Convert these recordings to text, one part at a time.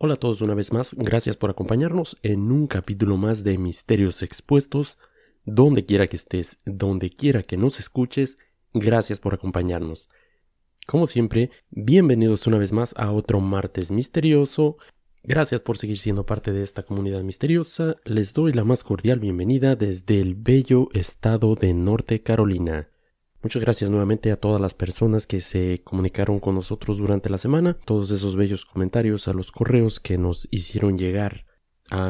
Hola a todos una vez más, gracias por acompañarnos en un capítulo más de Misterios Expuestos. Donde quiera que estés, donde quiera que nos escuches, gracias por acompañarnos. Como siempre, bienvenidos una vez más a otro martes misterioso. Gracias por seguir siendo parte de esta comunidad misteriosa. Les doy la más cordial bienvenida desde el bello estado de Norte Carolina. Muchas gracias nuevamente a todas las personas que se comunicaron con nosotros durante la semana, todos esos bellos comentarios, a los correos que nos hicieron llegar a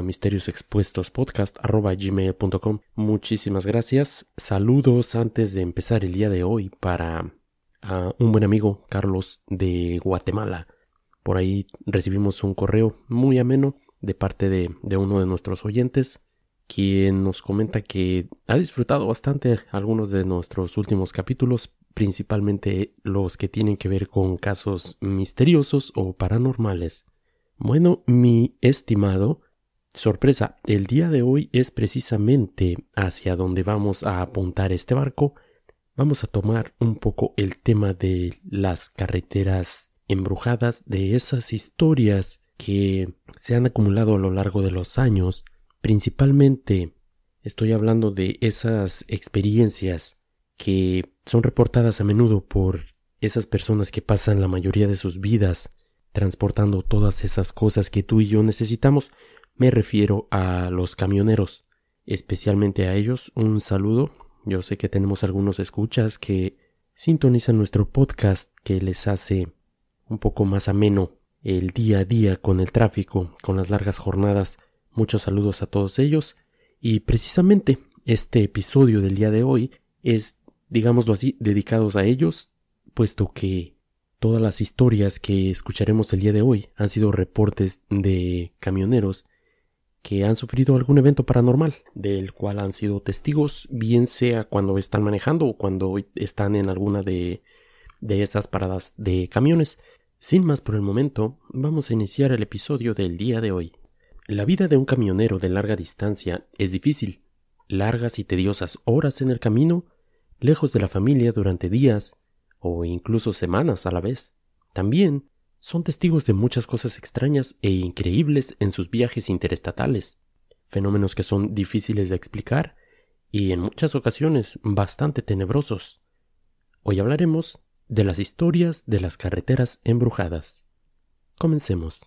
misteriosexpuestospodcast@gmail.com. Muchísimas gracias. Saludos antes de empezar el día de hoy para un buen amigo, Carlos de Guatemala. Por ahí recibimos un correo muy ameno de parte de uno de nuestros oyentes, quien nos comenta que ha disfrutado bastante algunos de nuestros últimos capítulos, principalmente los que tienen que ver con casos misteriosos o paranormales. Bueno, mi estimado, sorpresa, el día de hoy es precisamente hacia donde vamos a apuntar este barco. Vamos a tomar un poco el tema de las carreteras embrujadas, de esas historias que se han acumulado a lo largo de los años. Principalmente estoy hablando de esas experiencias que son reportadas a menudo por esas personas que pasan la mayoría de sus vidas transportando todas esas cosas que tú y yo necesitamos. Me refiero a los camioneros, especialmente a ellos. Un saludo. Yo sé que tenemos algunos escuchas que sintonizan nuestro podcast, que les hace un poco más ameno el día a día con el tráfico, con las largas jornadas. Muchos saludos a todos ellos, y precisamente este episodio del día de hoy es, digámoslo así, dedicados a ellos, puesto que todas las historias que escucharemos el día de hoy han sido reportes de camioneros que han sufrido algún evento paranormal, del cual han sido testigos, bien sea cuando están manejando o cuando están en alguna de estas paradas de camiones. Sin más por el momento, vamos a iniciar el episodio del día de hoy. La vida de un camionero de larga distancia es difícil. Largas y tediosas horas en el camino, lejos de la familia durante días o incluso semanas a la vez. También son testigos de muchas cosas extrañas e increíbles en sus viajes interestatales, fenómenos que son difíciles de explicar y en muchas ocasiones bastante tenebrosos. Hoy hablaremos de las historias de las carreteras embrujadas. Comencemos.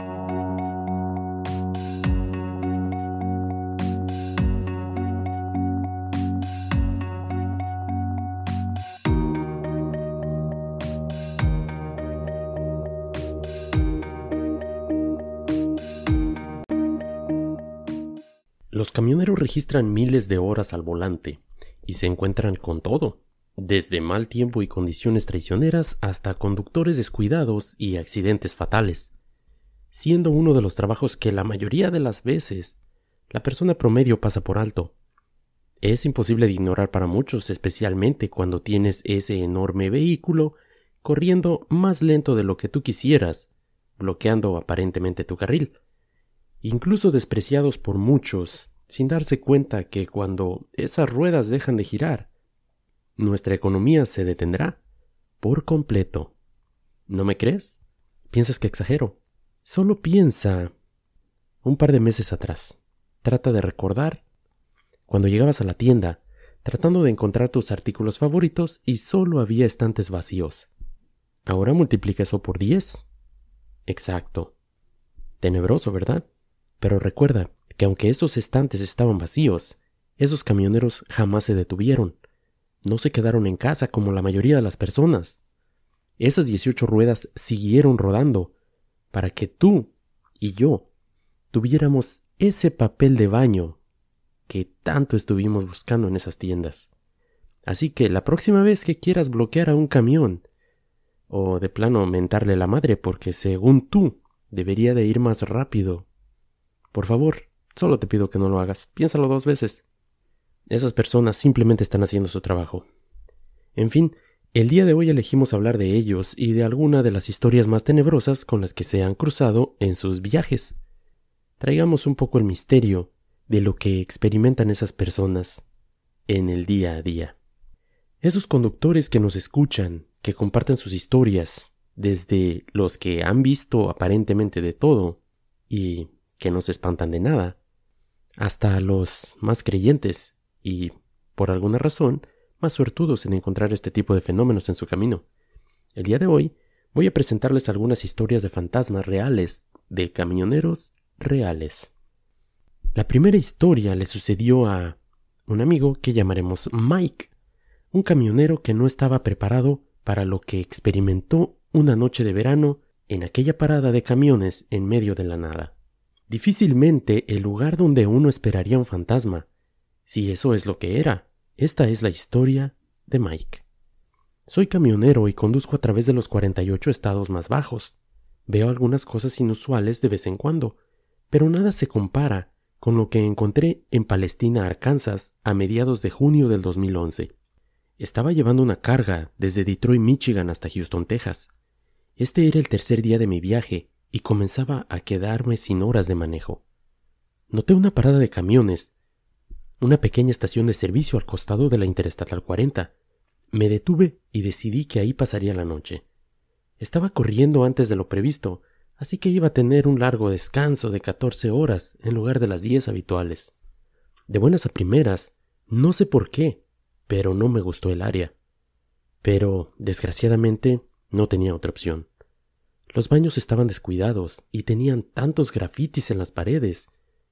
Los camioneros registran miles de horas al volante y se encuentran con todo, desde mal tiempo y condiciones traicioneras hasta conductores descuidados y accidentes fatales, siendo uno de los trabajos que la mayoría de las veces la persona promedio pasa por alto. Es imposible de ignorar para muchos, especialmente cuando tienes ese enorme vehículo corriendo más lento de lo que tú quisieras, bloqueando aparentemente tu carril. Incluso despreciados por muchos, sin darse cuenta que cuando esas ruedas dejan de girar, nuestra economía se detendrá por completo. ¿No me crees? ¿Piensas que exagero? Solo piensa un par de meses atrás. Trata de recordar cuando llegabas a la tienda, tratando de encontrar tus artículos favoritos y solo había estantes vacíos. Ahora multiplica eso por 10. Exacto. Tenebroso, ¿verdad? Pero recuerda que aunque esos estantes estaban vacíos, esos camioneros jamás se detuvieron. No se quedaron en casa como la mayoría de las personas. Esas 18 ruedas siguieron rodando para que tú y yo tuviéramos ese papel de baño que tanto estuvimos buscando en esas tiendas. Así que la próxima vez que quieras bloquear a un camión, o de plano mentarle la madre porque según tú debería de ir más rápido, por favor, solo te pido que no lo hagas. Piénsalo 2 veces. Esas personas simplemente están haciendo su trabajo. En fin, el día de hoy elegimos hablar de ellos y de alguna de las historias más tenebrosas con las que se han cruzado en sus viajes. Traigamos un poco el misterio de lo que experimentan esas personas en el día a día. Esos conductores que nos escuchan, que comparten sus historias, desde los que han visto aparentemente de todo, y que no se espantan de nada, hasta los más creyentes y, por alguna razón, más suertudos en encontrar este tipo de fenómenos en su camino. El día de hoy voy a presentarles algunas historias de fantasmas reales, de camioneros reales. La primera historia le sucedió a un amigo que llamaremos Mike, un camionero que no estaba preparado para lo que experimentó una noche de verano en aquella parada de camiones en medio de la nada. Difícilmente el lugar donde uno esperaría un fantasma, si eso es lo que era. Esta es la historia de Mike. Soy camionero y conduzco a través de los 48 estados más bajos. Veo algunas cosas inusuales de vez en cuando, pero nada se compara con lo que encontré en Palestina, Arkansas, a mediados de junio del 2011. Estaba llevando una carga desde Detroit, Michigan hasta Houston, Texas. Este era el tercer día de mi viaje y comenzaba a quedarme sin horas de manejo. Noté una parada de camiones, una pequeña estación de servicio al costado de la Interestatal 40. Me detuve y decidí que ahí pasaría la noche. Estaba corriendo antes de lo previsto, así que iba a tener un largo descanso de 14 horas en lugar de las 10 habituales. De buenas a primeras, no sé por qué, pero no me gustó el área. Pero, desgraciadamente, no tenía otra opción. Los baños estaban descuidados y tenían tantos grafitis en las paredes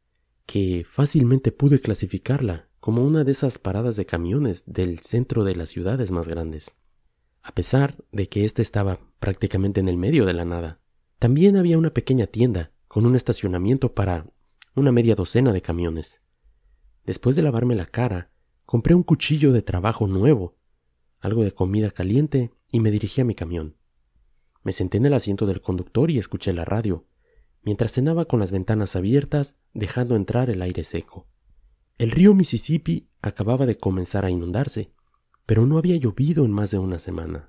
que fácilmente pude clasificarla como una de esas paradas de camiones del centro de las ciudades más grandes. A pesar de que ésta estaba prácticamente en el medio de la nada, también había una pequeña tienda con un estacionamiento para una media docena de camiones. Después de lavarme la cara, compré un cuchillo de trabajo nuevo, algo de comida caliente y me dirigí a mi camión. Me senté en el asiento del conductor y escuché la radio, mientras cenaba con las ventanas abiertas, dejando entrar el aire seco. El río Mississippi acababa de comenzar a inundarse, pero no había llovido en más de una semana.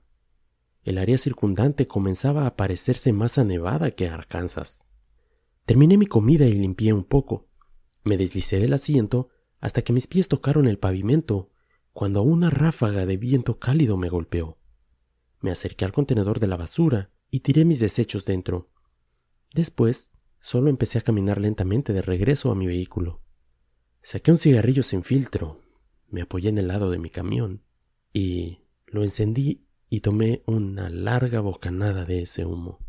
El área circundante comenzaba a parecerse más a Nevada que a Arkansas. Terminé mi comida y limpié un poco. Me deslicé del asiento hasta que mis pies tocaron el pavimento, cuando una ráfaga de viento cálido me golpeó. Me acerqué al contenedor de la basura y tiré mis desechos dentro. Después, solo empecé a caminar lentamente de regreso a mi vehículo. Saqué un cigarrillo sin filtro, me apoyé en el lado de mi camión y lo encendí y tomé una larga bocanada de ese humo.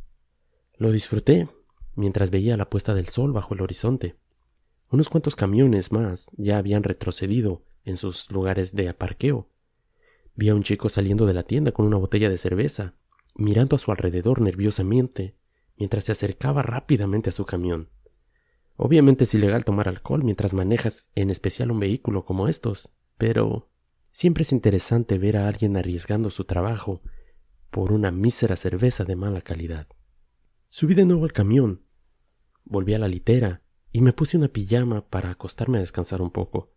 Lo disfruté mientras veía la puesta del sol bajo el horizonte. Unos cuantos camiones más ya habían retrocedido en sus lugares de aparqueo. Vi a un chico saliendo de la tienda con una botella de cerveza, mirando a su alrededor nerviosamente, mientras se acercaba rápidamente a su camión. Obviamente es ilegal tomar alcohol mientras manejas, en especial un vehículo como estos, pero siempre es interesante ver a alguien arriesgando su trabajo por una mísera cerveza de mala calidad. Subí de nuevo al camión, volví a la litera y me puse una pijama para acostarme a descansar un poco.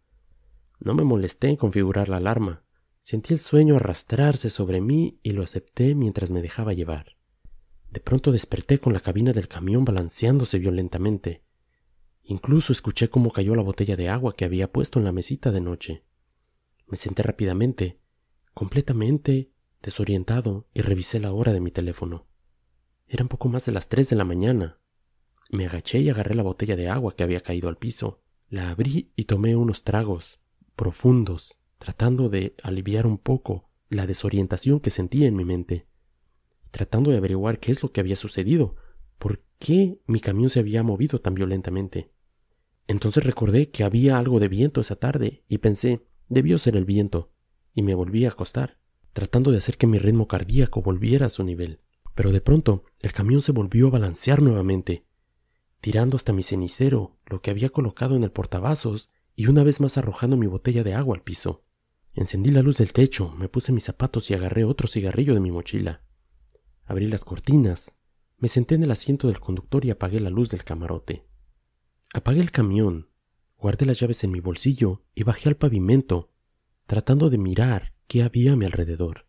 No me molesté en configurar la alarma. Sentí el sueño arrastrarse sobre mí y lo acepté mientras me dejaba llevar. De pronto desperté con la cabina del camión balanceándose violentamente. Incluso escuché cómo cayó la botella de agua que había puesto en la mesita de noche. Me senté rápidamente, completamente desorientado, y revisé la hora de mi teléfono. Eran poco más de las 3 de la mañana. Me agaché y agarré la botella de agua que había caído al piso. La abrí y tomé unos tragos profundos, tratando de aliviar un poco la desorientación que sentía en mi mente, tratando de averiguar qué es lo que había sucedido, por qué mi camión se había movido tan violentamente. Entonces recordé que había algo de viento esa tarde y pensé, debió ser el viento, y me volví a acostar, tratando de hacer que mi ritmo cardíaco volviera a su nivel. Pero de pronto el camión se volvió a balancear nuevamente, tirando hasta mi cenicero, lo que había colocado en el portavasos, y una vez más arrojando mi botella de agua al piso. Encendí la luz del techo, me puse mis zapatos y agarré otro cigarrillo de mi mochila. Abrí las cortinas, me senté en el asiento del conductor y apagué la luz del camarote. Apagué el camión, guardé las llaves en mi bolsillo y bajé al pavimento, tratando de mirar qué había a mi alrededor.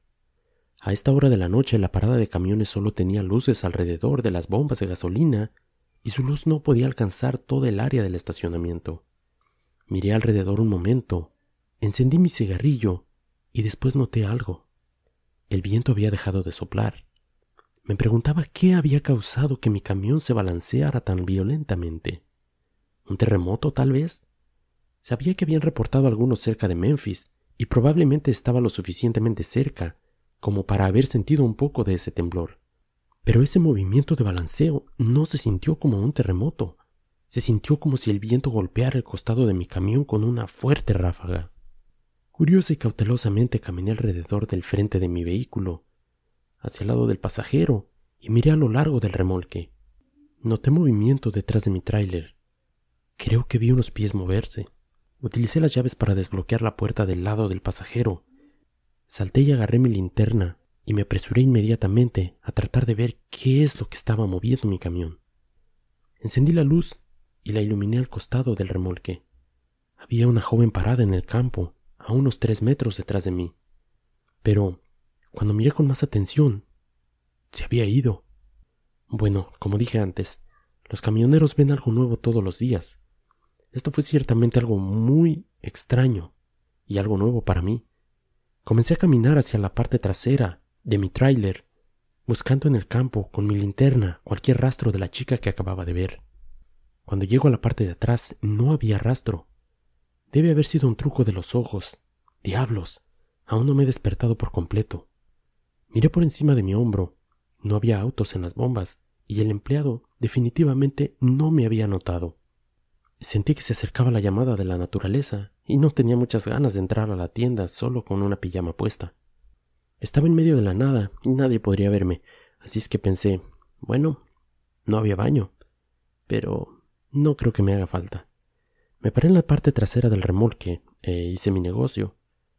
A esta hora de la noche la parada de camiones solo tenía luces alrededor de las bombas de gasolina y su luz no podía alcanzar toda el área del estacionamiento. Miré alrededor un momento, encendí mi cigarrillo y después noté algo. El viento había dejado de soplar. Me preguntaba qué había causado que mi camión se balanceara tan violentamente. ¿Un terremoto, tal vez? Sabía que habían reportado algunos cerca de Memphis, y probablemente estaba lo suficientemente cerca como para haber sentido un poco de ese temblor. Pero ese movimiento de balanceo no se sintió como un terremoto. Se sintió como si el viento golpeara el costado de mi camión con una fuerte ráfaga. Curiosa y cautelosamente caminé alrededor del frente de mi vehículo, hacia el lado del pasajero, y miré a lo largo del remolque. Noté movimiento detrás de mi tráiler. Creo que vi unos pies moverse. Utilicé las llaves para desbloquear la puerta del lado del pasajero. Salté y agarré mi linterna y me apresuré inmediatamente a tratar de ver qué es lo que estaba moviendo mi camión. Encendí la luz y la iluminé al costado del remolque. Había una joven parada en el campo, a unos 3 metros detrás de mí. Pero, cuando miré con más atención, se había ido. Bueno, como dije antes, los camioneros ven algo nuevo todos los días. Esto fue ciertamente algo muy extraño y algo nuevo para mí. Comencé a caminar hacia la parte trasera de mi tráiler, buscando en el campo con mi linterna cualquier rastro de la chica que acababa de ver. Cuando llego a la parte de atrás no había rastro. Debe haber sido un truco de los ojos. ¡Diablos! Aún no me he despertado por completo. Miré por encima de mi hombro. No había autos en las bombas y el empleado definitivamente no me había notado. Sentí que se acercaba la llamada de la naturaleza y no tenía muchas ganas de entrar a la tienda solo con una pijama puesta. Estaba en medio de la nada y nadie podría verme, así es que pensé, bueno, no había baño, pero no creo que me haga falta. Me paré en la parte trasera del remolque e hice mi negocio,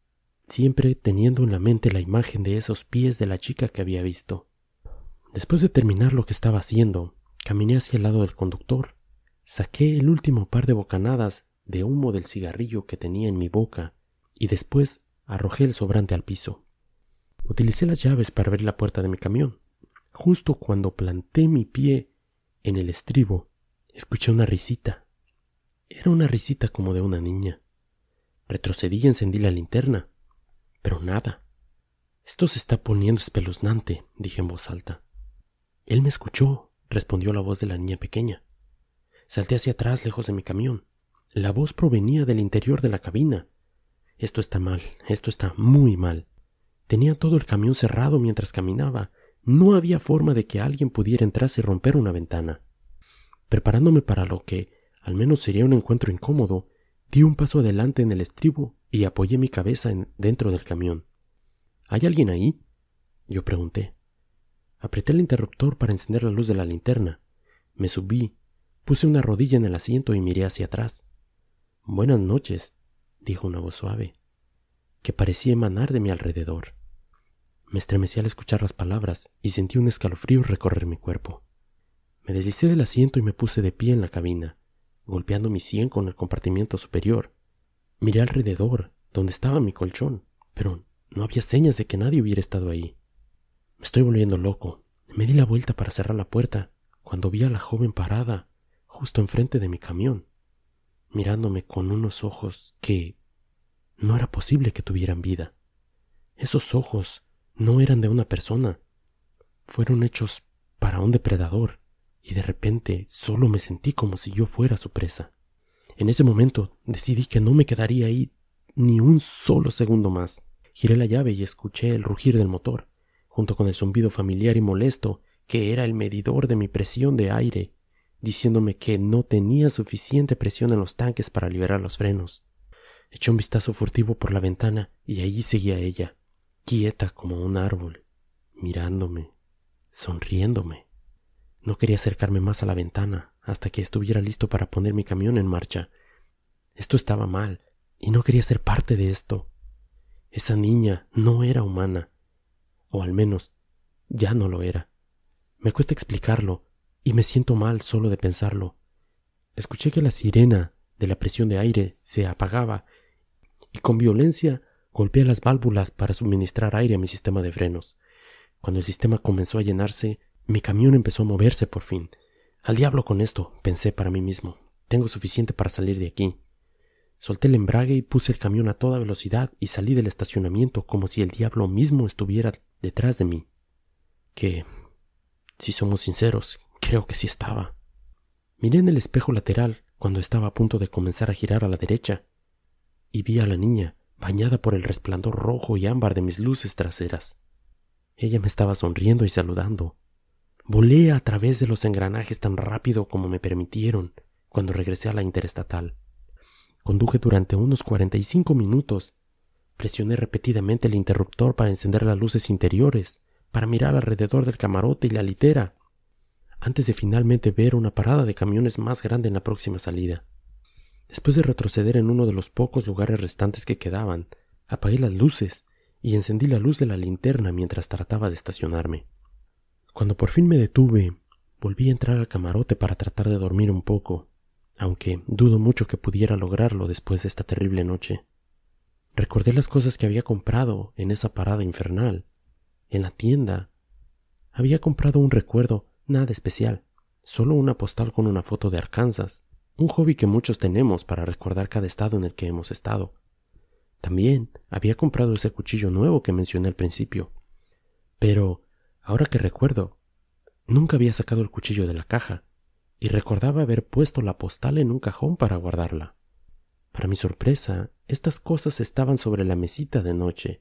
siempre teniendo en la mente la imagen de esos pies de la chica que había visto. Después de terminar lo que estaba haciendo, caminé hacia el lado del conductor. Saqué el último par de bocanadas de humo del cigarrillo que tenía en mi boca y después arrojé el sobrante al piso. Utilicé las llaves para abrir la puerta de mi camión. Justo cuando planté mi pie en el estribo, escuché una risita. Era una risita como de una niña. Retrocedí y encendí la linterna, pero nada. Esto se está poniendo espeluznante, dije en voz alta. Él me escuchó, respondió la voz de la niña pequeña. Salté hacia atrás lejos de mi camión. La voz provenía del interior de la cabina. Esto está mal, esto está muy mal. Tenía todo el camión cerrado mientras caminaba. No había forma de que alguien pudiera entrarse y romper una ventana. Preparándome para lo que al menos sería un encuentro incómodo, di un paso adelante en el estribo y apoyé mi cabeza dentro del camión. ¿Hay alguien ahí?, yo pregunté. Apreté el interruptor para encender la luz de la linterna. Me subí. Puse una rodilla en el asiento y miré hacia atrás. «Buenas noches», dijo una voz suave, que parecía emanar de mi alrededor. Me estremecí al escuchar las palabras y sentí un escalofrío recorrer mi cuerpo. Me deslicé del asiento y me puse de pie en la cabina, golpeando mi sien con el compartimiento superior. Miré alrededor, donde estaba mi colchón, pero no había señas de que nadie hubiera estado ahí. Me estoy volviendo loco. Me di la vuelta para cerrar la puerta cuando vi a la joven parada justo enfrente de mi camión, mirándome con unos ojos que no era posible que tuvieran vida. Esos ojos no eran de una persona, fueron hechos para un depredador, y de repente solo me sentí como si yo fuera su presa. En ese momento decidí que no me quedaría ahí ni un solo segundo más. Giré la llave y escuché el rugir del motor, junto con el zumbido familiar y molesto que era el medidor de mi presión de aire, diciéndome que no tenía suficiente presión en los tanques para liberar los frenos. Eché un vistazo furtivo por la ventana y allí seguía ella, quieta como un árbol, mirándome, sonriéndome. No quería acercarme más a la ventana hasta que estuviera listo para poner mi camión en marcha. Esto estaba mal y no quería ser parte de esto. Esa niña no era humana, o al menos ya no lo era. Me cuesta explicarlo y me siento mal solo de pensarlo. Escuché que la sirena de la presión de aire se apagaba y con violencia golpeé las válvulas para suministrar aire a mi sistema de frenos. Cuando el sistema comenzó a llenarse, mi camión empezó a moverse por fin. Al diablo con esto, pensé para mí mismo. Tengo suficiente para salir de aquí. Solté el embrague y puse el camión a toda velocidad y salí del estacionamiento como si el diablo mismo estuviera detrás de mí. ¿Qué Si somos sinceros, creo que sí estaba. Miré en el espejo lateral cuando estaba a punto de comenzar a girar a la derecha y vi a la niña bañada por el resplandor rojo y ámbar de mis luces traseras. Ella me estaba sonriendo y saludando. Volé a través de los engranajes tan rápido como me permitieron cuando regresé a la interestatal. Conduje durante unos 45 minutos. Presioné repetidamente el interruptor para encender las luces interiores, para mirar alrededor del camarote y la litera, antes de finalmente ver una parada de camiones más grande en la próxima salida. Después de retroceder en uno de los pocos lugares restantes que quedaban, apagué las luces y encendí la luz de la linterna mientras trataba de estacionarme. Cuando por fin me detuve, volví a entrar al camarote para tratar de dormir un poco, aunque dudo mucho que pudiera lograrlo después de esta terrible noche. Recordé las cosas que había comprado en esa parada infernal. En la tienda había comprado un recuerdo nada especial, solo una postal con una foto de Arkansas, un hobby que muchos tenemos para recordar cada estado en el que hemos estado. También había comprado ese cuchillo nuevo que mencioné al principio. Pero, ahora que recuerdo, nunca había sacado el cuchillo de la caja, y recordaba haber puesto la postal en un cajón para guardarla. Para mi sorpresa, estas cosas estaban sobre la mesita de noche.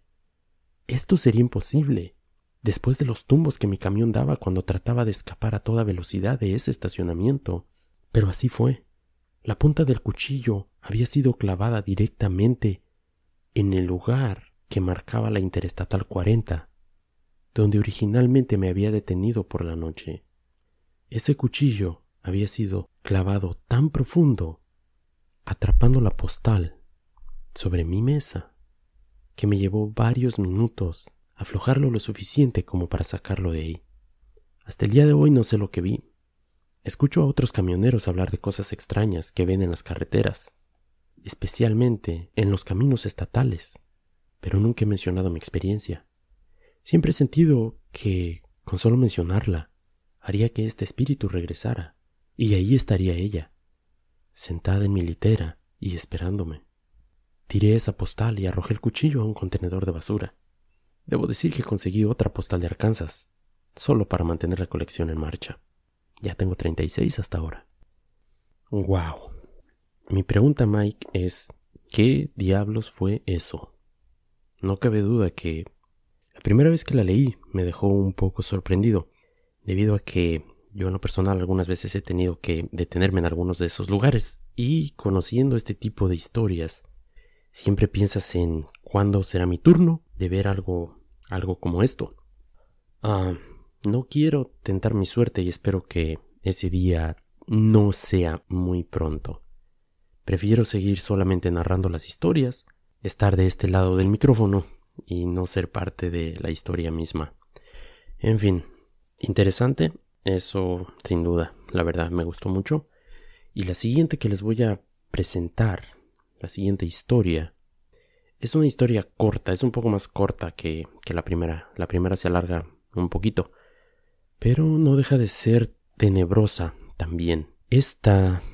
Esto sería imposible, después de los tumbos que mi camión daba cuando trataba de escapar a toda velocidad de ese estacionamiento. Pero así fue. La punta del cuchillo había sido clavada directamente en el lugar que marcaba la Interestatal 40, donde originalmente me había detenido por la noche. Ese cuchillo había sido clavado tan profundo, atrapando la postal sobre mi mesa, que me llevó varios minutos aflojarlo lo suficiente como para sacarlo de ahí. Hasta el día de hoy no sé lo que vi. Escucho a otros camioneros hablar de cosas extrañas que ven en las carreteras, especialmente en los caminos estatales, pero nunca he mencionado mi experiencia. Siempre he sentido que, con solo mencionarla, haría que este espíritu regresara, y ahí estaría ella, sentada en mi litera y esperándome. Tiré esa postal y arrojé el cuchillo a un contenedor de basura. Debo decir que conseguí otra postal de Arkansas, solo para mantener la colección en marcha. Ya tengo 36 hasta ahora. ¡Wow! Mi pregunta, Mike, es ¿qué diablos fue eso? No cabe duda que la primera vez que la leí me dejó un poco sorprendido, debido a que yo en lo personal algunas veces he tenido que detenerme en algunos de esos lugares, y conociendo este tipo de historias, siempre piensas en cuándo será mi turno de ver algo como esto. No quiero tentar mi suerte y espero que ese día no sea muy pronto. Prefiero seguir solamente narrando las historias, estar de este lado del micrófono y no ser parte de la historia misma. En fin, interesante, eso sin duda, la verdad me gustó mucho. Y la siguiente que les voy a presentar, la siguiente historia, es una historia corta, es un poco más corta que la primera. La primera se alarga un poquito, pero no deja de ser tenebrosa también. Esta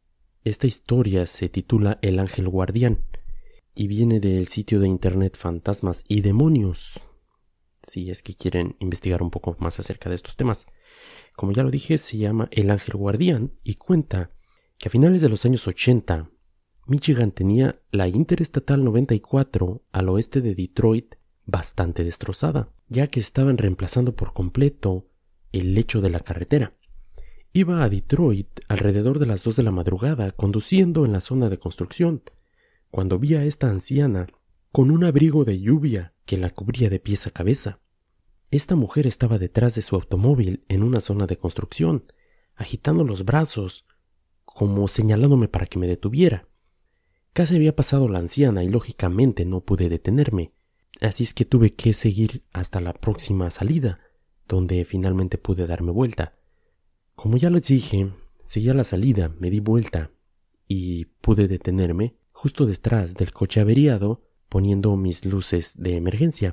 historia se titula El Ángel Guardián y viene del sitio de internet Fantasmas y Demonios, si es que quieren investigar un poco más acerca de estos temas. Como ya lo dije, se llama El Ángel Guardián y cuenta que a finales de los años 80, Michigan tenía la Interestatal 94 al oeste de Detroit bastante destrozada, ya que estaban reemplazando por completo el lecho de la carretera. Iba a Detroit alrededor de las 2 de la madrugada conduciendo en la zona de construcción, cuando vi a esta anciana con un abrigo de lluvia que la cubría de pies a cabeza. Esta mujer estaba detrás de su automóvil en una zona de construcción, agitando los brazos como señalándome para que me detuviera. Casi había pasado la anciana y lógicamente no pude detenerme, así es que tuve que seguir hasta la próxima salida, donde finalmente pude darme vuelta. Como ya les dije, seguí a la salida, me di vuelta y pude detenerme justo detrás del coche averiado, poniendo mis luces de emergencia.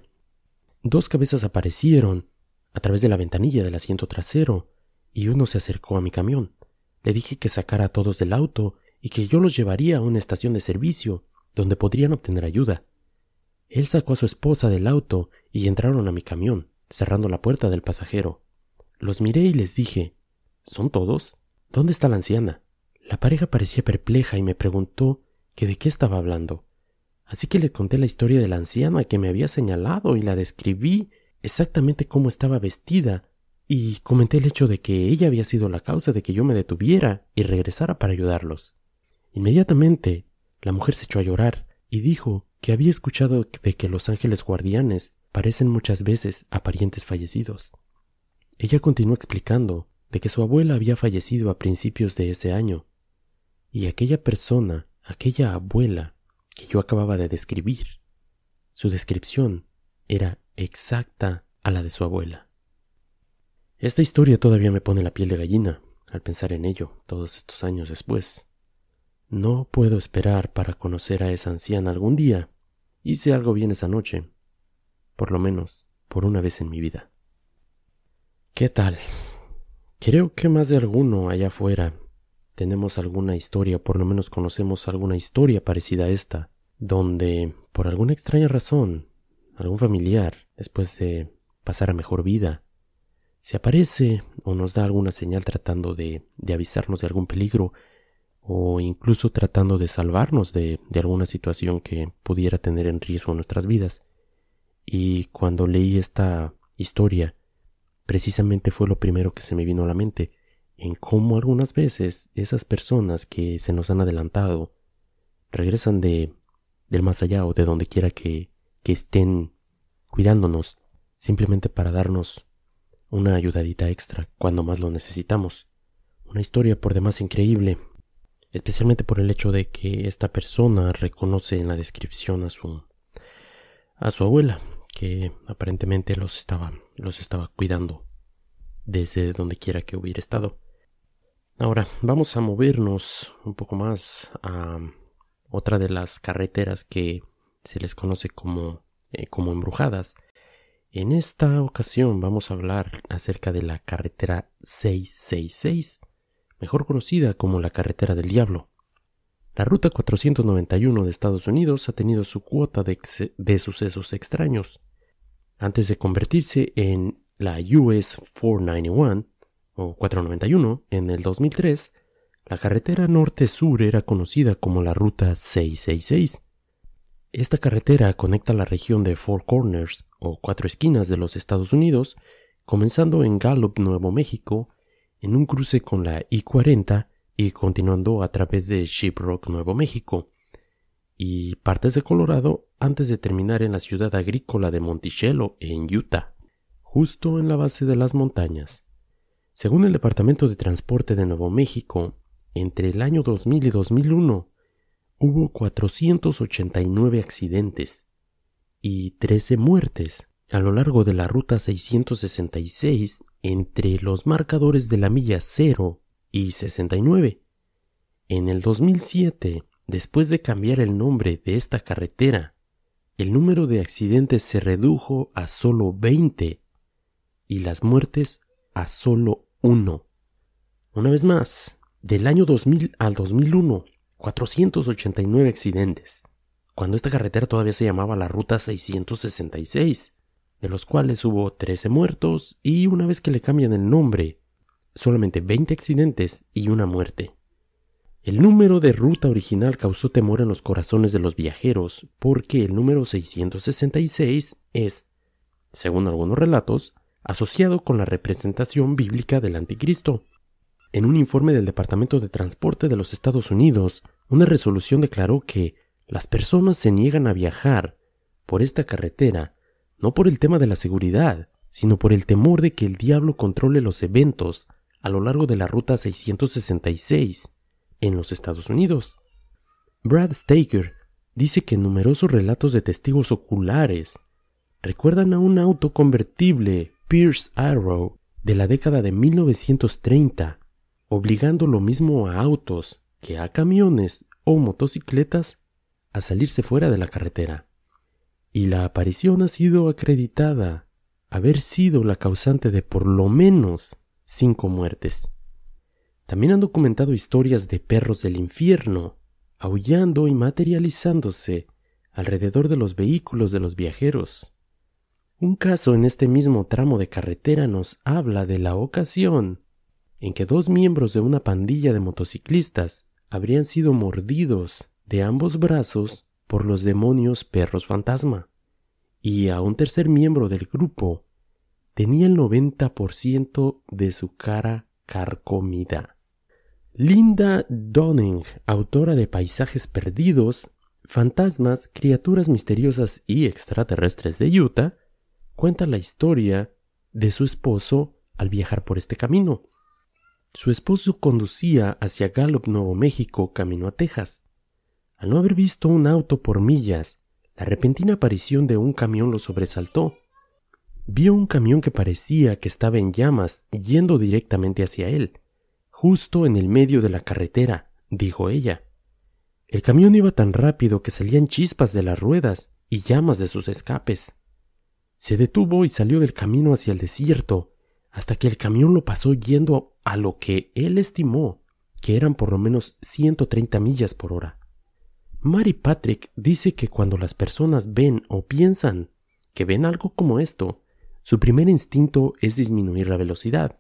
2 cabezas aparecieron a través de la ventanilla del asiento trasero y uno se acercó a mi camión. Le dije que sacara a todos del auto y que yo los llevaría a una estación de servicio donde podrían obtener ayuda. Él sacó a su esposa del auto y entraron a mi camión, cerrando la puerta del pasajero. Los miré y les dije: ¿son todos? ¿Dónde está la anciana? La pareja parecía perpleja y me preguntó que de qué estaba hablando. Así que le conté la historia de la anciana que me había señalado y la describí exactamente cómo estaba vestida, y comenté el hecho de que ella había sido la causa de que yo me detuviera y regresara para ayudarlos. Inmediatamente, la mujer se echó a llorar y dijo que había escuchado de que los ángeles guardianes parecen muchas veces a parientes fallecidos. Ella continuó explicando de que su abuela había fallecido a principios de ese año, y aquella persona, aquella abuela que yo acababa de describir, su descripción era exacta a la de su abuela. Esta historia todavía me pone la piel de gallina al pensar en ello, todos estos años después. No puedo esperar para conocer a esa anciana algún día. Hice algo bien esa noche, por lo menos por una vez en mi vida. ¿Qué tal? Creo que más de alguno allá afuera tenemos alguna historia, por lo menos conocemos alguna historia parecida a esta, donde, por alguna extraña razón, algún familiar, después de pasar a mejor vida, se aparece o nos da alguna señal tratando de avisarnos de algún peligro, o incluso tratando de salvarnos de alguna situación que pudiera tener en riesgo nuestras vidas. Y cuando leí esta historia, precisamente fue lo primero que se me vino a la mente, en cómo algunas veces esas personas que se nos han adelantado regresan del más allá o de donde quiera que estén cuidándonos, simplemente para darnos una ayudadita extra cuando más lo necesitamos. Una historia por demás increíble, especialmente por el hecho de que esta persona reconoce en la descripción a su abuela, que aparentemente los estaba cuidando desde donde quiera que hubiera estado. Ahora, vamos a movernos un poco más a otra de las carreteras que se les conoce como embrujadas. En esta ocasión vamos a hablar acerca de la carretera 666, mejor conocida como la carretera del diablo. La ruta 491 de Estados Unidos ha tenido su cuota de sucesos extraños. Antes de convertirse en la US 491 o 491 en el 2003, la carretera norte-sur era conocida como la ruta 666. Esta carretera conecta la región de Four Corners o Cuatro Esquinas de los Estados Unidos, comenzando en Gallup, Nuevo México, en un cruce con la I-40 y continuando a través de Shiprock, Nuevo México, y partes de Colorado antes de terminar en la ciudad agrícola de Monticello, en Utah, justo en la base de las montañas. Según el Departamento de Transporte de Nuevo México, entre el año 2000 y 2001 hubo 489 accidentes y 13 muertes a lo largo de la ruta 666 entre los marcadores de la milla 0 y 69. En el 2007, después de cambiar el nombre de esta carretera, el número de accidentes se redujo a solo 20 y las muertes a solo 1. Una vez más, del año 2000 al 2001, 489 accidentes, cuando esta carretera todavía se llamaba la Ruta 666, de los cuales hubo 13 muertos y una vez que le cambian el nombre, solamente 20 accidentes y una muerte. El número de ruta original causó temor en los corazones de los viajeros porque el número 666 es, según algunos relatos, asociado con la representación bíblica del Anticristo. En un informe del Departamento de Transporte de los Estados Unidos, una resolución declaró que las personas se niegan a viajar por esta carretera no por el tema de la seguridad, sino por el temor de que el diablo controle los eventos a lo largo de la Ruta 666 en los Estados Unidos. Brad Staker dice que numerosos relatos de testigos oculares recuerdan a un auto convertible Pierce Arrow de la década de 1930, obligando lo mismo a autos que a camiones o motocicletas a salirse fuera de la carretera. Y la aparición ha sido acreditada haber sido la causante de por lo menos 5 muertes. También han documentado historias de perros del infierno, aullando y materializándose alrededor de los vehículos de los viajeros. Un caso en este mismo tramo de carretera nos habla de la ocasión en que 2 miembros de una pandilla de motociclistas habrían sido mordidos de ambos brazos por los demonios perros fantasma, y a un tercer miembro del grupo tenía el 90% de su cara carcomida. Linda Dunning, autora de Paisajes Perdidos, Fantasmas, Criaturas Misteriosas y Extraterrestres de Utah, cuenta la historia de su esposo al viajar por este camino. Su esposo conducía hacia Gallup, Nuevo México, camino a Texas. Al no haber visto un auto por millas, la repentina aparición de un camión lo sobresaltó. Vio un camión que parecía que estaba en llamas yendo directamente hacia él, justo en el medio de la carretera, dijo ella. El camión iba tan rápido que salían chispas de las ruedas y llamas de sus escapes. Se detuvo y salió del camino hacia el desierto, hasta que el camión lo pasó yendo a lo que él estimó que eran por lo menos 130 millas por hora. Mary Patrick dice que cuando las personas ven o piensan que ven algo como esto, su primer instinto es disminuir la velocidad.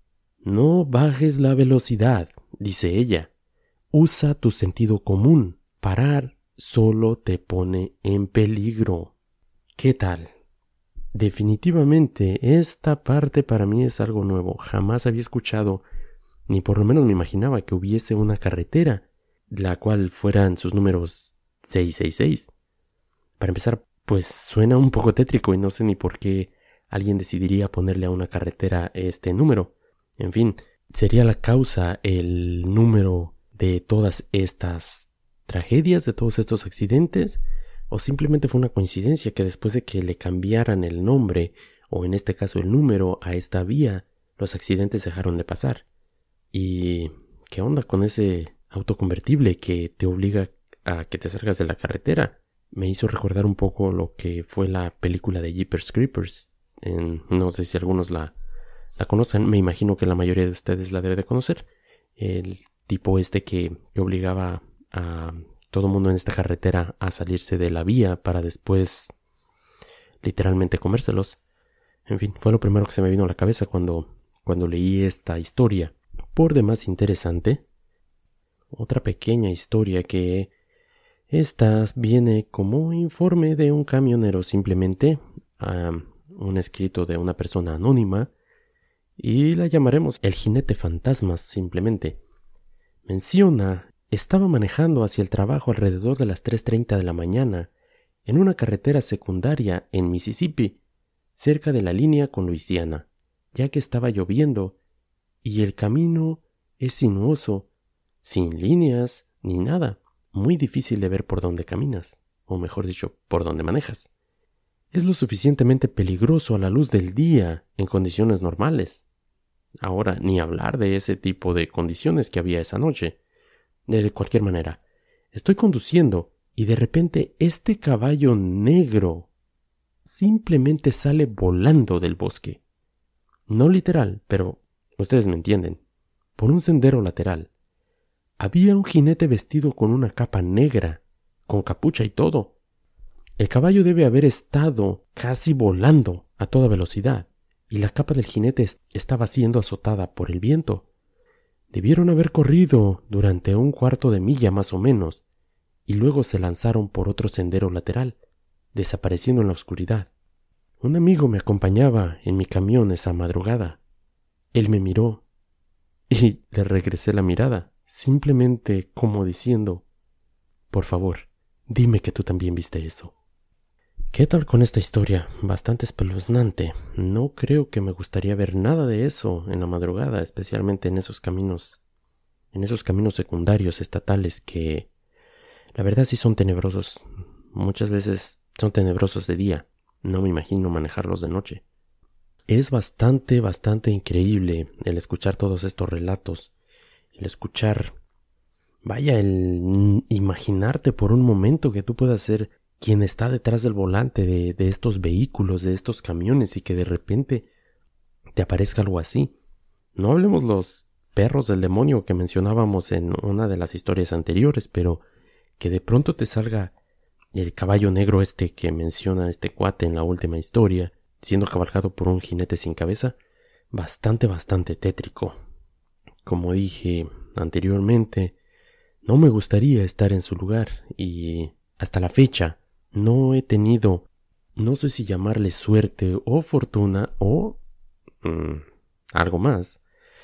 No bajes la velocidad, dice ella. Usa tu sentido común. Parar solo te pone en peligro. ¿Qué tal? Definitivamente, esta parte para mí es algo nuevo. Jamás había escuchado, ni por lo menos me imaginaba que hubiese una carretera, la cual fueran sus números 666. Para empezar, pues suena un poco tétrico y no sé ni por qué alguien decidiría ponerle a una carretera este número. En fin, ¿sería la causa el número de todas estas tragedias, de todos estos accidentes? ¿O simplemente fue una coincidencia que después de que le cambiaran el nombre, o en este caso el número, a esta vía, los accidentes dejaron de pasar? ¿Y qué onda con ese auto convertible que te obliga a que te salgas de la carretera? Me hizo recordar un poco lo que fue la película de Jeepers Creepers. No sé si algunos la conocen, me imagino que la mayoría de ustedes la debe de conocer. El tipo que obligaba a todo el mundo en esta carretera a salirse de la vía para después literalmente comérselos. En fin, fue lo primero que se me vino a la cabeza cuando leí esta historia. Por demás interesante, otra pequeña historia que esta viene como informe de un camionero, simplemente un escrito de una persona anónima, y la llamaremos el jinete fantasmas simplemente. Menciona: estaba manejando hacia el trabajo alrededor de las 3:30 de la mañana en una carretera secundaria en Mississippi, cerca de la línea con Luisiana, ya que estaba lloviendo y el camino es sinuoso, sin líneas ni nada, muy difícil de ver por dónde caminas, o mejor dicho, por dónde manejas. Es lo suficientemente peligroso a la luz del día en condiciones normales. Ahora, ni hablar de ese tipo de condiciones que había esa noche. De cualquier manera, estoy conduciendo y de repente este caballo negro simplemente sale volando del bosque. No literal, pero ustedes me entienden. Por un sendero lateral. Había un jinete vestido con una capa negra, con capucha y todo. El caballo debe haber estado casi volando a toda velocidad, y la capa del jinete estaba siendo azotada por el viento. Debieron haber corrido durante 1/4 de milla más o menos, y luego se lanzaron por otro sendero lateral, desapareciendo en la oscuridad. Un amigo me acompañaba en mi camión esa madrugada. Él me miró, y le regresé la mirada, simplemente como diciendo: por favor, dime que tú también viste eso. ¿Qué tal con esta historia? Bastante espeluznante. No creo que me gustaría ver nada de eso en la madrugada, especialmente en esos caminos secundarios estatales que la verdad sí son tenebrosos. Muchas veces son tenebrosos de día. No me imagino manejarlos de noche. Es bastante increíble el escuchar todos estos relatos, el escuchar, el imaginarte por un momento que tú puedas ser quien está detrás del volante de estos vehículos, de estos camiones, y que de repente te aparezca algo así. No hablemos los perros del demonio que mencionábamos en una de las historias anteriores, pero que de pronto te salga el caballo negro que menciona este cuate en la última historia, siendo cabalgado por un jinete sin cabeza, bastante tétrico. Como dije anteriormente, no me gustaría estar en su lugar y hasta la fecha no he tenido, no sé si llamarle suerte o fortuna o algo más,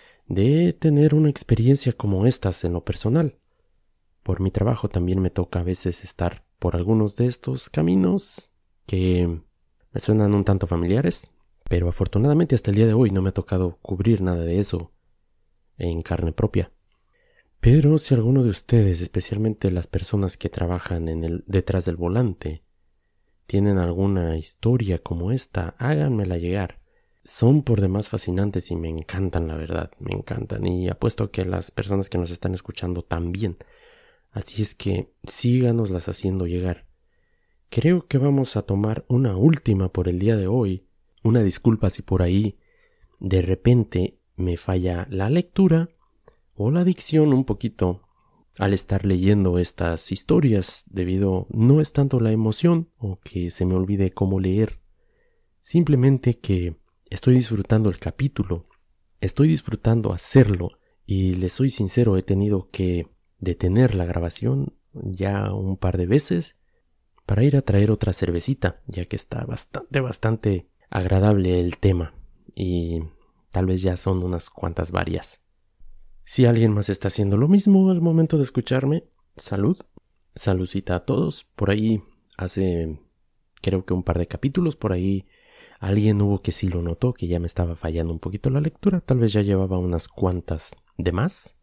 de tener una experiencia como estas en lo personal. Por mi trabajo también me toca a veces estar por algunos de estos caminos que me suenan un tanto familiares, pero afortunadamente hasta el día de hoy no me ha tocado cubrir nada de eso en carne propia. Pero si alguno de ustedes, especialmente las personas que trabajan detrás del volante, tienen alguna historia como esta, háganmela llegar. Son por demás fascinantes y me encantan, la verdad, me encantan. Y apuesto que las personas que nos están escuchando también. Así es que síganoslas haciendo llegar. Creo que vamos a tomar una última por el día de hoy. Una disculpa si por ahí de repente me falla la lectura o la dicción un poquito al estar leyendo estas historias, debido no es tanto la emoción o que se me olvide cómo leer, simplemente que estoy disfrutando el capítulo, estoy disfrutando hacerlo y les soy sincero, he tenido que detener la grabación ya un par de veces para ir a traer otra cervecita, ya que está bastante agradable el tema y tal vez ya son unas cuantas varias. Si alguien más está haciendo lo mismo al momento de escucharme, saludcita a todos. Por ahí hace creo que un par de capítulos, por ahí alguien hubo que sí lo notó, que ya me estaba fallando un poquito la lectura, tal vez ya llevaba unas cuantas de más,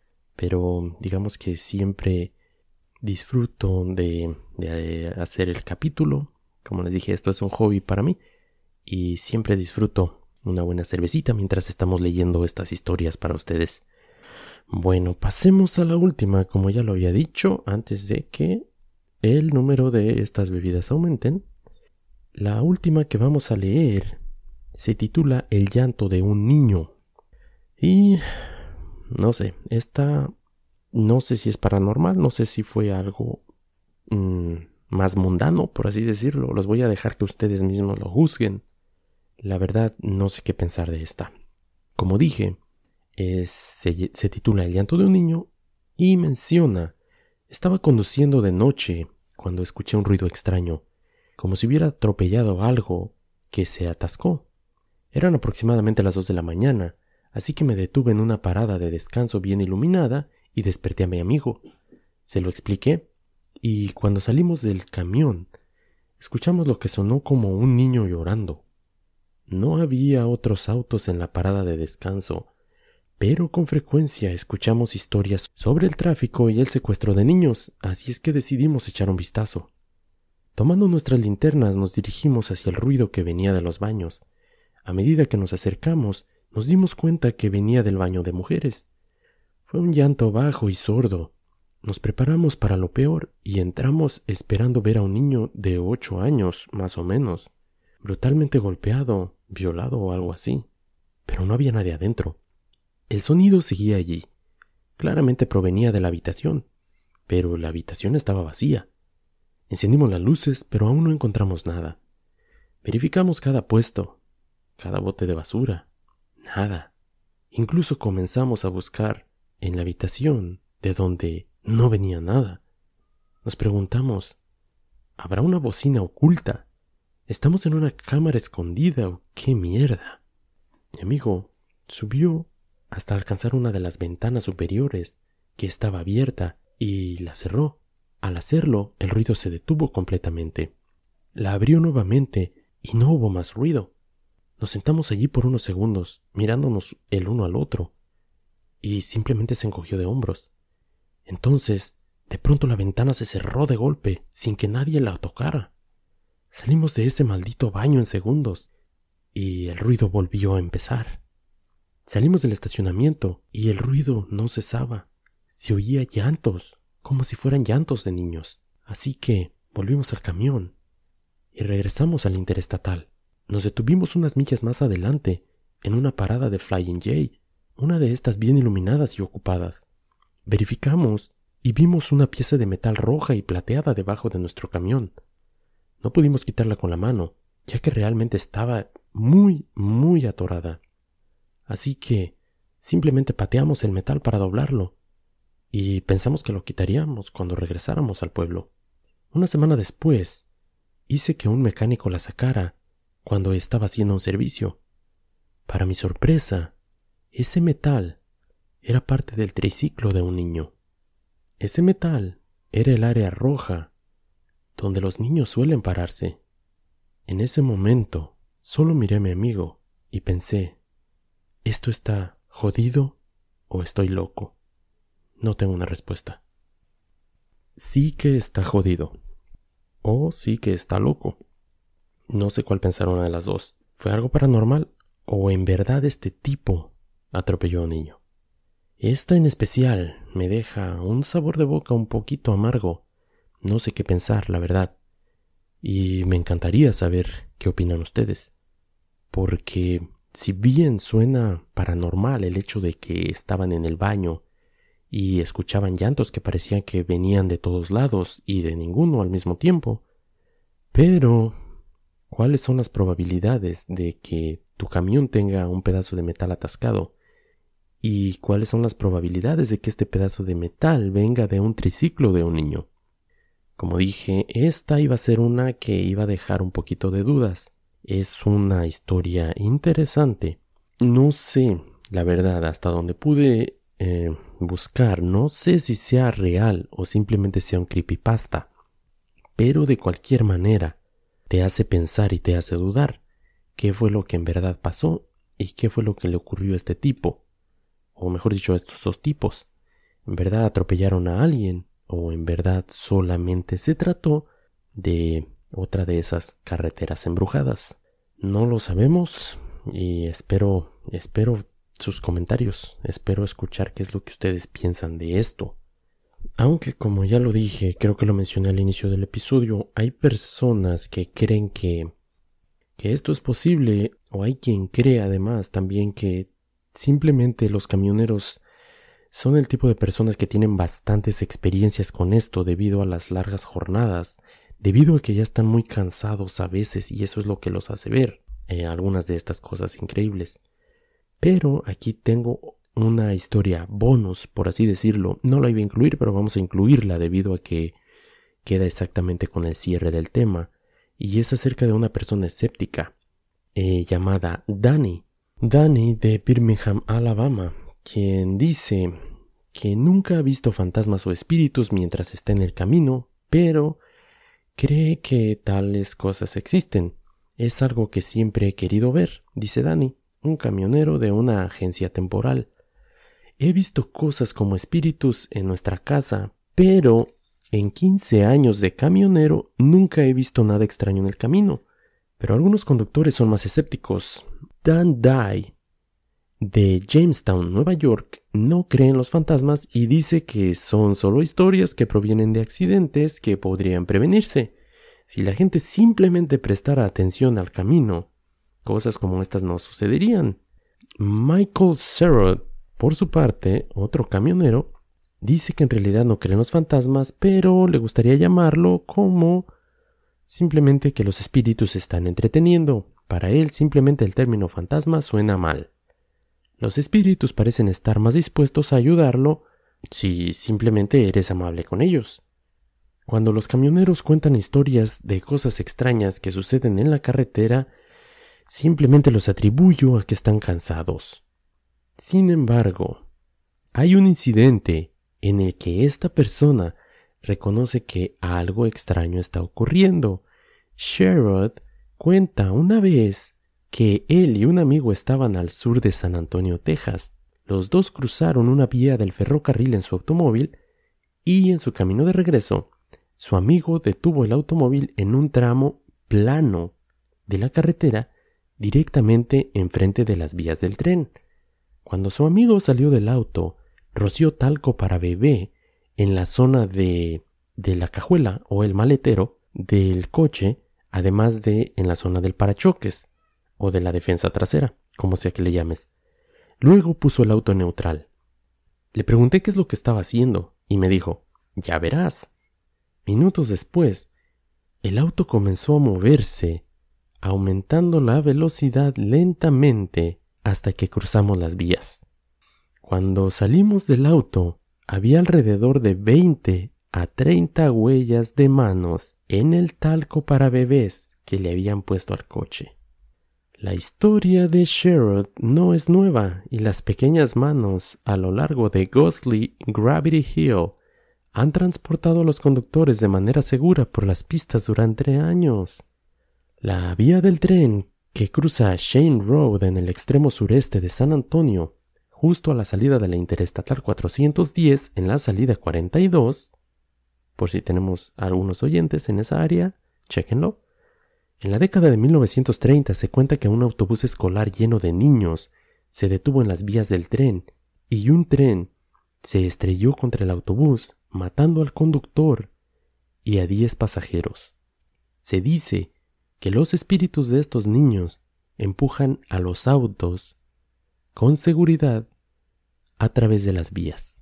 pero digamos que siempre disfruto de hacer el capítulo. Como les dije, esto es un hobby para mí y siempre disfruto una buena cervecita mientras estamos leyendo estas historias para ustedes. Bueno, pasemos a la última, como ya lo había dicho, antes de que el número de estas bebidas aumenten. La última que vamos a leer se titula El llanto de un niño. Y no sé, esta no sé si es paranormal, no sé si fue algo más mundano, por así decirlo. Los voy a dejar que ustedes mismos lo juzguen. La verdad, no sé qué pensar de esta. Como dije, se titula El llanto de un niño y menciona: estaba conduciendo de noche cuando escuché un ruido extraño, como si hubiera atropellado algo que se atascó. Eran aproximadamente las 2 de la mañana, así que me detuve en una parada de descanso bien iluminada y desperté a mi amigo. Se lo expliqué y cuando salimos del camión, escuchamos lo que sonó como un niño llorando. No había otros autos en la parada de descanso, pero con frecuencia escuchamos historias sobre el tráfico y el secuestro de niños, así es que decidimos echar un vistazo. Tomando nuestras linternas nos dirigimos hacia el ruido que venía de los baños. A medida que nos acercamos, nos dimos cuenta que venía del baño de mujeres. Fue un llanto bajo y sordo. Nos preparamos para lo peor y entramos esperando ver a un niño de 8 años, más o menos, brutalmente golpeado, violado o algo así. Pero no había nadie adentro. El sonido seguía allí. Claramente provenía de la habitación, pero la habitación estaba vacía. Encendimos las luces, pero aún no encontramos nada. Verificamos cada puesto, cada bote de basura. Nada. Incluso comenzamos a buscar en la habitación de donde no venía nada. Nos preguntamos, ¿habrá una bocina oculta? ¿Estamos en una cámara escondida o qué mierda? Mi amigo subió hasta alcanzar una de las ventanas superiores, que estaba abierta, y la cerró. Al hacerlo, el ruido se detuvo completamente. La abrió nuevamente y no hubo más ruido. Nos sentamos allí por unos segundos, mirándonos el uno al otro, y simplemente se encogió de hombros. Entonces, de pronto la ventana se cerró de golpe, sin que nadie la tocara. Salimos de ese maldito baño en segundos, y el ruido volvió a empezar. Salimos del estacionamiento y el ruido no cesaba. Se oía llantos, como si fueran llantos de niños. Así que volvimos al camión y regresamos al interestatal. Nos detuvimos unas millas más adelante, en una parada de Flying J, una de estas bien iluminadas y ocupadas. Verificamos y vimos una pieza de metal roja y plateada debajo de nuestro camión. No pudimos quitarla con la mano, ya que realmente estaba muy, muy atorada. Así que simplemente pateamos el metal para doblarlo y pensamos que lo quitaríamos cuando regresáramos al pueblo. Una semana después, hice que un mecánico la sacara cuando estaba haciendo un servicio. Para mi sorpresa, ese metal era parte del triciclo de un niño. Ese metal era el área roja, donde los niños suelen pararse. En ese momento, solo miré a mi amigo y pensé, ¿esto está jodido o estoy loco? No tengo una respuesta. Sí que está jodido. O sí que está loco. No sé cuál pensar una de las dos. ¿Fue algo paranormal o en verdad este tipo atropelló a un niño? Esta en especial me deja un sabor de boca un poquito amargo. No sé qué pensar, la verdad. Y me encantaría saber qué opinan ustedes. Porque si bien suena paranormal el hecho de que estaban en el baño y escuchaban llantos que parecían que venían de todos lados y de ninguno al mismo tiempo, pero ¿cuáles son las probabilidades de que tu camión tenga un pedazo de metal atascado? ¿Y cuáles son las probabilidades de que este pedazo de metal venga de un triciclo de un niño? Como dije, esta iba a ser una que iba a dejar un poquito de dudas. Es una historia interesante. No sé, la verdad, hasta donde pude buscar, no sé si sea real o simplemente sea un creepypasta. Pero de cualquier manera, te hace pensar y te hace dudar qué fue lo que en verdad pasó y qué fue lo que le ocurrió a este tipo. O mejor dicho, a estos dos tipos. ¿En verdad atropellaron a alguien? ¿O en verdad solamente se trató de otra de esas carreteras embrujadas? No lo sabemos y espero sus comentarios. Espero escuchar qué es lo que ustedes piensan de esto. Aunque como ya lo dije, creo que lo mencioné al inicio del episodio, hay personas que creen que esto es posible, o hay quien cree además también que simplemente los camioneros son el tipo de personas que tienen bastantes experiencias con esto debido a las largas jornadas, debido a que ya están muy cansados a veces y eso es lo que los hace ver algunas de estas cosas increíbles. Pero aquí tengo una historia bonus, por así decirlo. No la iba a incluir, pero vamos a incluirla debido a que queda exactamente con el cierre del tema. Y es acerca de una persona escéptica llamada Danny. Danny de Birmingham, Alabama, quien dice que nunca ha visto fantasmas o espíritus mientras está en el camino, pero cree que tales cosas existen. Es algo que siempre he querido ver, dice Danny, un camionero de una agencia temporal. He visto cosas como espíritus en nuestra casa, pero en 15 años de camionero nunca he visto nada extraño en el camino. Pero algunos conductores son más escépticos. Dan Dye, de Jamestown, Nueva York, no cree en los fantasmas y dice que son solo historias que provienen de accidentes que podrían prevenirse. Si la gente simplemente prestara atención al camino, cosas como estas no sucederían. Michael Sherrod, por su parte, otro camionero, dice que en realidad no cree en los fantasmas, pero le gustaría llamarlo como simplemente que los espíritus se están entreteniendo. Para él, simplemente el término fantasma suena mal. Los espíritus parecen estar más dispuestos a ayudarlo si simplemente eres amable con ellos. Cuando los camioneros cuentan historias de cosas extrañas que suceden en la carretera, simplemente los atribuyo a que están cansados. Sin embargo, hay un incidente en el que esta persona reconoce que algo extraño está ocurriendo. Sherrod cuenta una vez que él y un amigo estaban al sur de San Antonio, Texas. Los dos cruzaron una vía del ferrocarril en su automóvil y en su camino de regreso, su amigo detuvo el automóvil en un tramo plano de la carretera directamente enfrente de las vías del tren. Cuando su amigo salió del auto, roció talco para bebé en la zona de la cajuela o el maletero del coche, además de en la zona del parachoques o de la defensa trasera, como sea que le llames. Luego puso el auto en neutral. Le pregunté qué es lo que estaba haciendo y me dijo, ya verás. Minutos después, el auto comenzó a moverse aumentando la velocidad lentamente hasta que cruzamos las vías. Cuando salimos del auto, había alrededor de 20 a 30 huellas de manos en el talco para bebés que le habían puesto al coche. La historia de Sherrod no es nueva y las pequeñas manos a lo largo de Ghostly Gravity Hill han transportado a los conductores de manera segura por las pistas durante años. La vía del tren que cruza Shane Road en el extremo sureste de San Antonio, justo a la salida de la Interestatal 410 en la salida 42, por si tenemos algunos oyentes en esa área, chéquenlo. En la década de 1930 se cuenta que un autobús escolar lleno de niños se detuvo en las vías del tren y un tren se estrelló contra el autobús, matando al conductor y a 10 pasajeros. Se dice que los espíritus de estos niños empujan a los autos con seguridad a través de las vías.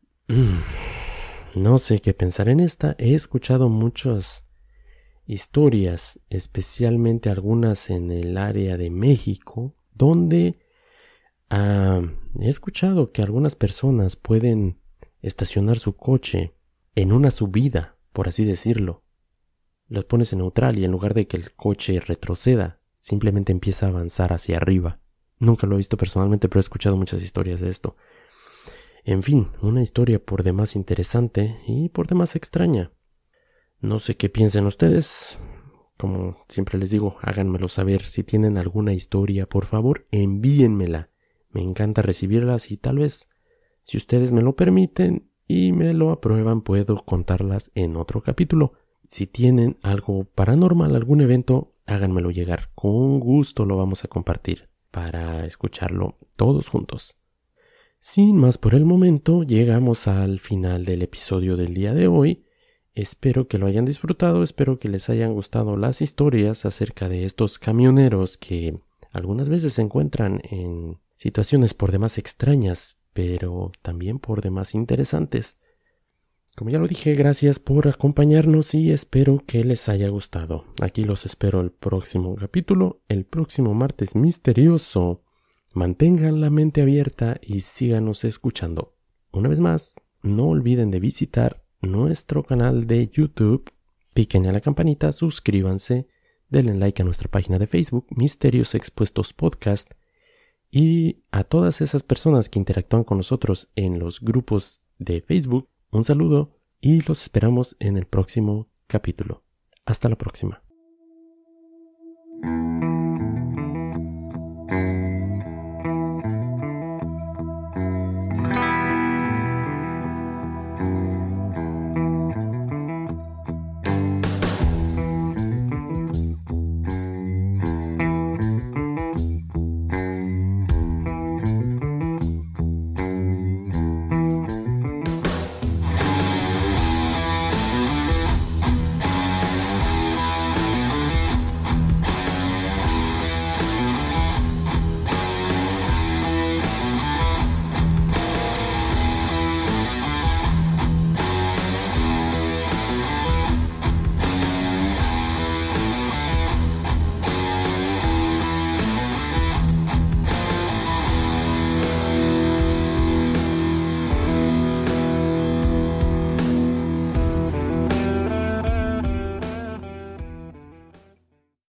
No sé qué pensar en esta. He escuchado muchas historias, especialmente algunas en el área de México, donde he escuchado que algunas personas pueden estacionar su coche en una subida, por así decirlo. Los pones en neutral y en lugar de que el coche retroceda, simplemente empieza a avanzar hacia arriba. Nunca lo he visto personalmente, pero he escuchado muchas historias de esto. En fin, una historia por demás interesante y por demás extraña. No sé qué piensen ustedes. Como siempre les digo, háganmelo saber. Si tienen alguna historia, por favor, envíenmela. Me encanta recibirlas y tal vez, si ustedes me lo permiten y me lo aprueban, puedo contarlas en otro capítulo. Si tienen algo paranormal, algún evento, háganmelo llegar. Con gusto lo vamos a compartir para escucharlo todos juntos. Sin más por el momento, llegamos al final del episodio del día de hoy. Espero que lo hayan disfrutado, espero que les hayan gustado las historias acerca de estos camioneros que algunas veces se encuentran en situaciones por demás extrañas, pero también por demás interesantes. Como ya lo dije, gracias por acompañarnos y espero que les haya gustado. Aquí los espero el próximo capítulo, el próximo martes misterioso. Mantengan la mente abierta y síganos escuchando. Una vez más, no olviden de visitar nuestro canal de YouTube, piquen a la campanita, suscríbanse, denle like a nuestra página de Facebook, Misterios Expuestos Podcast, y a todas esas personas que interactúan con nosotros en los grupos de Facebook, un saludo y los esperamos en el próximo capítulo. Hasta la próxima.